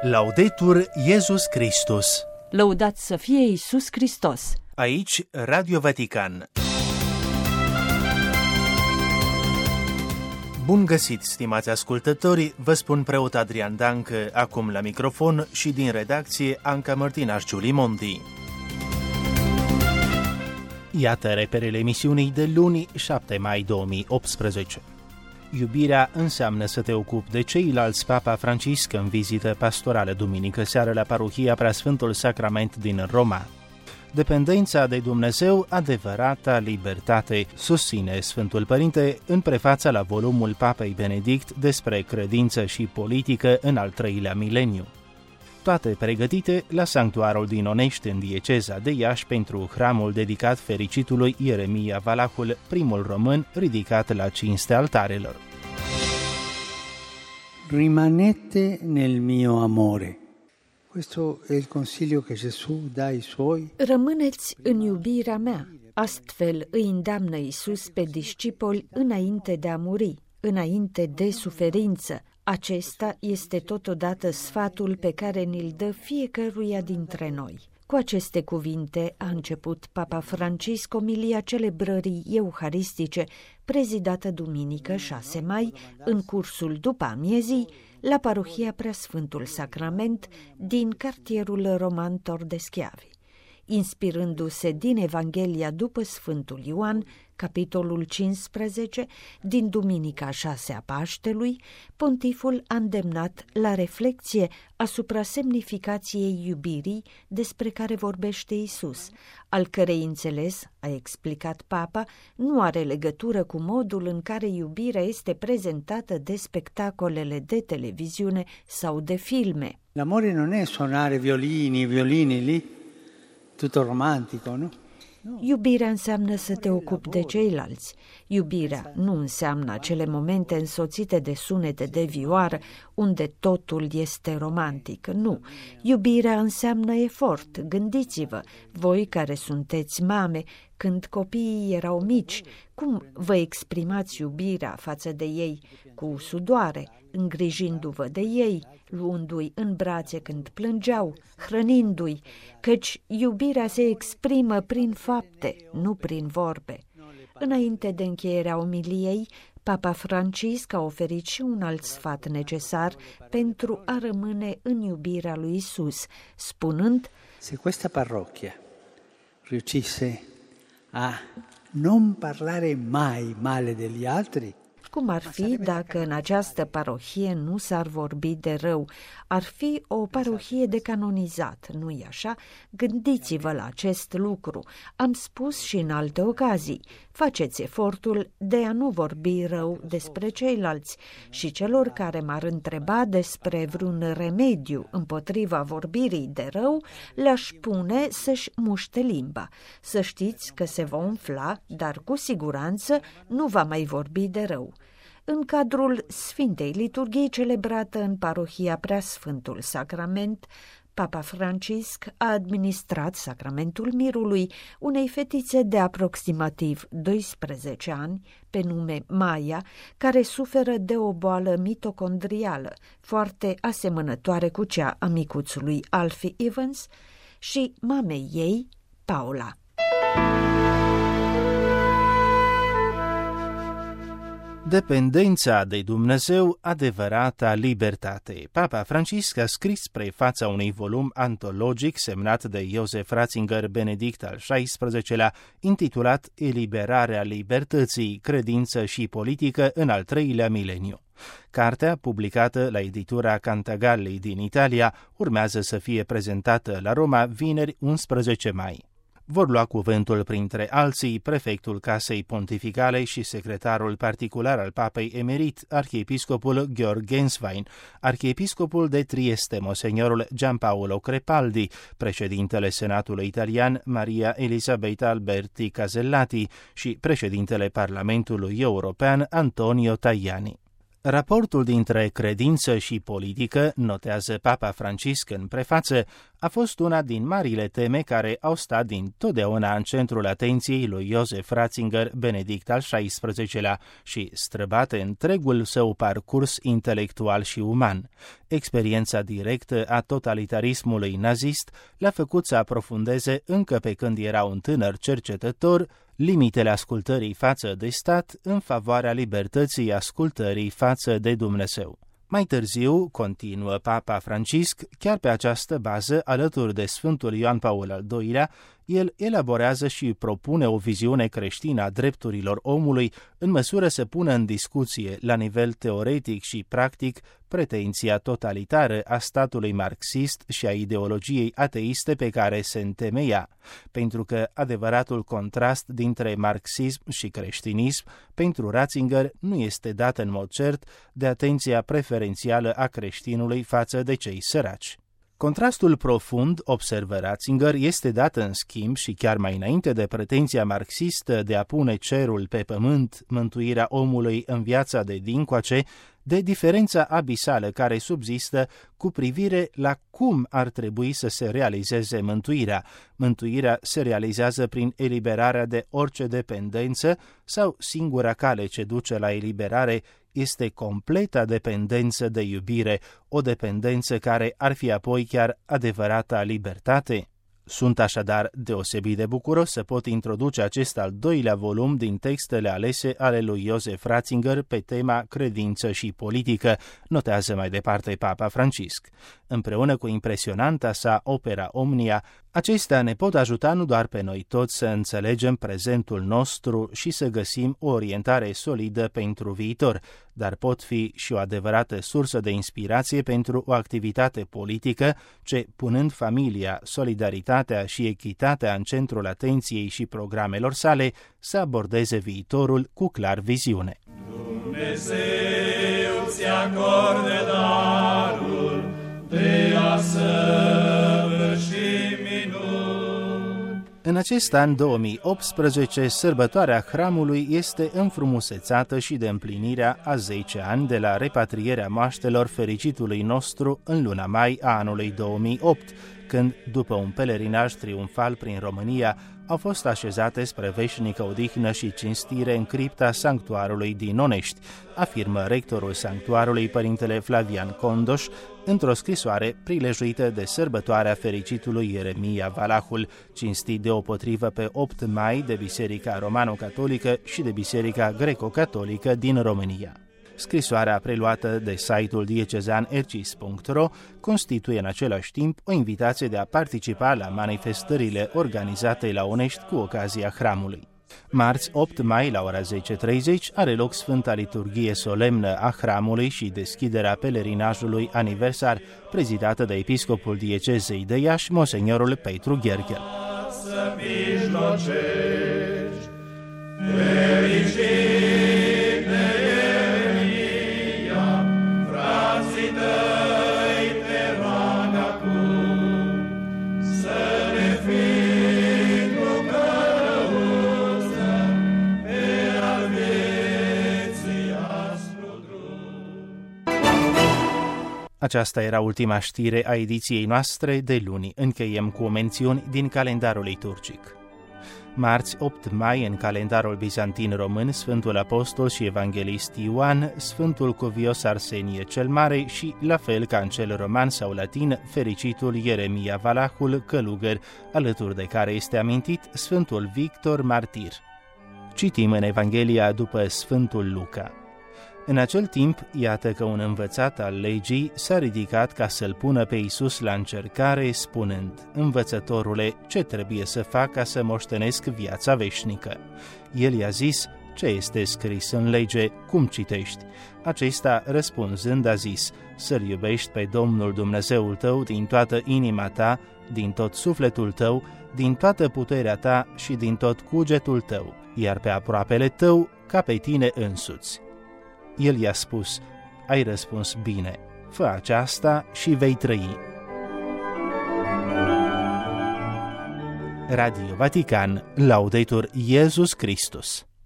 Laudetur Iesus Christus. Lăudat să fie Iisus Hristos. Aici Radio Vatican. Bun găsit, stimați ascultători, vă spun preot Adrian Dancă, acum la microfon, și din redacție Anca Mărtinaș Giulimonti. Iată reperele emisiunii de luni, 7 mai 2018. Iubirea înseamnă să te ocupi de ceilalți. Papa Francisc în vizită pastorală duminică seară la parohia Preasfântul Sacrament din Roma. Dependența de Dumnezeu, adevărata libertate, susține Sfântul Părinte în prefața la volumul Papei Benedict despre credință și politică în al treilea mileniu. Toate pregătite la sanctuarul din Onești, în dieceza de Iași, pentru hramul dedicat fericitului Ieremia Valahul, primul român ridicat la cinste altarelor. Rimanete nel mio amore. Questo è il consiglio che Gesù dà ai suoi. Rămâneți în iubirea mea. Astfel îi îndeamnă Iisus pe discipoli înainte de a muri, înainte de suferință. Acesta este totodată sfatul pe care ni-l dă fiecăruia dintre noi. Cu aceste cuvinte a început Papa Francisc omilia celebrării euharistice, prezidată duminică 6 mai, în cursul după amiezii, la parohia Preasfântul Sacrament din cartierul roman Tor de Schiavi. Inspirându-se din Evanghelia după Sfântul Ioan, capitolul 15, din duminica 6 a Paștelui, pontiful a îndemnat la reflecție asupra semnificației iubirii despre care vorbește Iisus, al cărei înțeles, a explicat Papa, nu are legătură cu modul în care iubirea este prezentată de spectacolele de televiziune sau de filme. L'amore non è suonare violini lì, tutto romantico, no? Iubirea înseamnă să te ocupi de ceilalți. Iubirea nu înseamnă acele momente însoțite de sunete de vioară, unde totul este romantic. Nu. Iubirea înseamnă efort. Gândiți-vă, voi care sunteți mame, când copiii erau mici, cum vă exprimați iubirea față de ei? Cu sudoare, îngrijindu-vă de ei, luându-i în brațe când plângeau, hrănindu-i, căci iubirea se exprimă prin fapte, nu prin vorbe. Înainte de încheierea omiliei, Papa Francisc a oferit și un alt sfat necesar pentru a rămâne în iubirea lui Isus, spunând: Se questa parrocchia riuscisse a non parlare mai male degli altri, cum ar fi dacă în această parohie nu s-ar vorbi de rău? Ar fi o parohie de canonizat, nu-i așa? Gândiți-vă la acest lucru. Am spus și în alte ocazii. Faceți efortul de a nu vorbi rău despre ceilalți. Și celor care m-ar întreba despre vreun remediu împotriva vorbirii de rău, le-aș spune să-și muște limba. Să știți că se va umfla, dar cu siguranță nu va mai vorbi de rău. În cadrul Sfintei Liturghii celebrată în parohia Preasfântul Sacrament, Papa Francisc a administrat sacramentul mirului unei fetițe de aproximativ 12 ani, pe nume Maia, care suferă de o boală mitocondrială, foarte asemănătoare cu cea a micuțului Alfie Evans, și mamei ei, Paula. Dependența de Dumnezeu, adevărata libertate. Papa Francisc a scris prefața unui volum antologic semnat de Joseph Ratzinger Benedict al XVI-lea, intitulat Eliberarea libertății, credință și politică în al treilea mileniu. Cartea, publicată la editura Cantagalli din Italia, urmează să fie prezentată la Roma vineri 11 mai. Vor lua cuvântul printre alții prefectul Casei Pontificale și secretarul particular al Papei Emerit, arhiepiscopul Georg Genswein, arhiepiscopul de Trieste, monsignorul Giampaolo Crepaldi, președintele Senatului Italian Maria Elisabetta Alberti Casellati și președintele Parlamentului European Antonio Tajani. Raportul dintre credință și politică, notează Papa Francisc în prefață, a fost una din marile teme care au stat dintotdeauna în centrul atenției lui Joseph Ratzinger, Benedict al XVI-lea, și străbate întregul său parcurs intelectual și uman. Experiența directă a totalitarismului nazist l-a făcut să aprofundeze încă pe când era un tânăr cercetător limitele ascultării față de stat în favoarea libertății ascultării față de Dumnezeu. Mai târziu, continuă Papa Francisc, chiar pe această bază, alături de Sfântul Ioan Paul al II-lea, el elaborează și propune o viziune creștină a drepturilor omului în măsură să pună în discuție, la nivel teoretic și practic, pretenția totalitară a statului marxist și a ideologiei ateiste pe care se întemeia, pentru că adevăratul contrast dintre marxism și creștinism pentru Ratzinger nu este dat în mod cert de atenția preferențială a creștinului față de cei săraci. Contrastul profund, observă Ratzinger, este dat în schimb și chiar mai înainte de pretenția marxistă de a pune cerul pe pământ, mântuirea omului în viața de dincoace, de diferența abisală care subzistă cu privire la cum ar trebui să se realizeze mântuirea. Mântuirea se realizează prin eliberarea de orice dependență sau singura cale ce duce la eliberare este completa dependență de iubire, o dependență care ar fi apoi chiar adevărata libertate? Sunt așadar deosebit de bucuros să pot introduce acest al doilea volum din textele alese ale lui Joseph Ratzinger pe tema credință și politică, notează mai departe Papa Francisc. Împreună cu impresionanta sa opera Omnia, acestea ne pot ajuta nu doar pe noi toți să înțelegem prezentul nostru și să găsim o orientare solidă pentru viitor, dar pot fi și o adevărată sursă de inspirație pentru o activitate politică ce, punând familia, solidaritatea și echitatea în centrul atenției și programelor sale, să abordeze viitorul cu clar viziune. Dumnezeu ți acorde darul de a săvârși minuni. În acest an 2018, sărbătoarea Hramului este înfrumusețată și de împlinirea a 10 ani de la repatrierea moaștelor fericitului nostru în luna mai a anului 2008, când, după un pelerinaj triumfal prin România, au fost așezate spre veșnică odihnă și cinstire în cripta sanctuarului din Onești, afirmă rectorul sanctuarului, părintele Flavian Condoș, într-o scrisoare prilejuită de sărbătoarea fericitului Ieremia Valahul, cinstit deopotrivă pe 8 mai de Biserica Romano-Catolică și de Biserica Greco-Catolică din România. Scrisoarea preluată de site-ul diecezan-ercis.ro constituie în același timp o invitație de a participa la manifestările organizate la Onești cu ocazia Hramului. Marți, 8 mai, la ora 10:30, are loc Sfânta Liturghie Solemnă a Hramului și deschiderea pelerinajului aniversar, prezidată de episcopul diecezei de Iași, Monseniorul Petru Gherghel. Să mijlocești, fericit de Ieremia, frații tăi te roagă acum, să ne fii cu călăuză pe al vieții aspru drum. Aceasta era ultima știre a ediției noastre de luni. Încheiem cu mențiuni din calendarul liturgic. Marți, 8 mai, în calendarul bizantin român, Sfântul Apostol și Evanghelist Ioan, Sfântul Cuvios Arsenie cel Mare și, la fel ca în cel roman sau latin, fericitul Ieremia Valahul, călugăr, alături de care este amintit Sfântul Victor Martir. Citim în Evanghelia după Sfântul Luca. În acel timp, iată că un învățat al legii s-a ridicat ca să-l pună pe Iisus la încercare, spunând: Învățătorule, ce trebuie să fac ca să moștenesc viața veșnică? El i-a zis: ce este scris în lege, cum citești? Acesta, răspunzând, a zis: să-L iubești pe Domnul Dumnezeul tău din toată inima ta, din tot sufletul tău, din toată puterea ta și din tot cugetul tău, iar pe aproapele tău ca pe tine însuți. El i-a spus: ai răspuns bine, fă aceasta și vei trăi. Radio Vatican, Laudetur Iesus Christus.